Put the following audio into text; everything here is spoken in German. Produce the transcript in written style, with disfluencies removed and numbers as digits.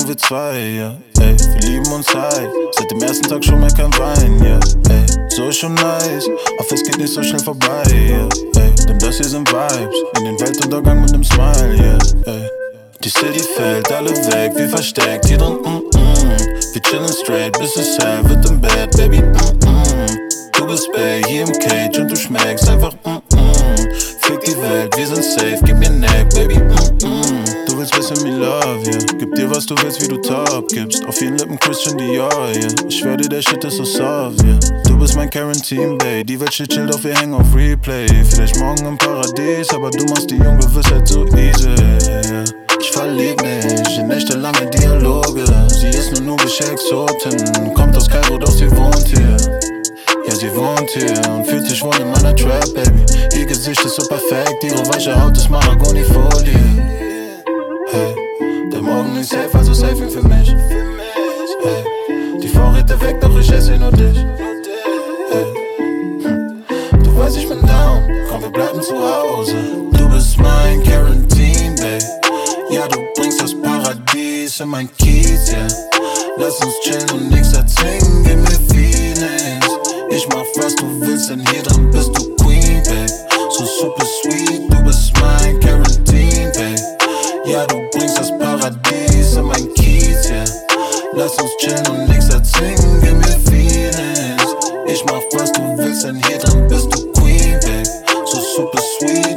nur wir zwei, ja, ey. Wir lieben uns high, seit dem ersten Tag schon mehr kein Wein, ja, ey. So ist schon nice, aber es geht nicht so schnell vorbei, ja, ey. Denn das hier sind Vibes, in den Weltuntergang mit nem Smile, ja, ey. Die City fällt alle weg, wie versteckt, hier drin, Wir chillen straight, bis es hell wird im Bett, Baby, Du bist Bay, hier im Cage und du schmeckst einfach, Fick die Welt, wir sind safe, gib mir Neck, Baby, Du willst bisschen me love, yeah. Gib dir was du willst, wie du top gibst. Auf ihren Lippen Christian Dior, yeah. Ich schwör dir, der Shit ist so soft, yeah. Du bist mein Quarantine, Bay. Die Welt steht chill, doch wir hängen auf Replay. Vielleicht morgen im Paradies, aber du machst die Ungewissheit so easy, yeah. Ich verlieb mich in echte lange Dialoge. Sie ist nur nubisch Exotin. Kommt aus Kairo, doch sie wohnt hier. Ja, sie wohnt hier und fühlt sich wohl in meiner Trap, Baby. Ihr Gesicht ist so perfekt, ihre weiche Haut ist Mahagoni-Folie. Hey, der Morgen ist safe, also safe für mich. Hey, die Vorräte weg, doch ich esse nur dich. Hey, du weißt, ich bin down, komm, wir bleiben zu Hause. Du bist mein Quarantine, babe. Ja, du bringst das Paradies in mein Kiez, yeah. Lass uns chillen und nix erzwingen, gib mir Feelings. Ich mach was du willst, denn hier drin bist du Queen, babe. So super sweet, du bist mein Quarantine, babe. Ja, du bringst das Paradies in mein Kiez, yeah. Lass uns chillen und nix erzwingen, gib mir Feelings. Ich mach was du willst, denn hier drin bist du Queen, babe. So super sweet.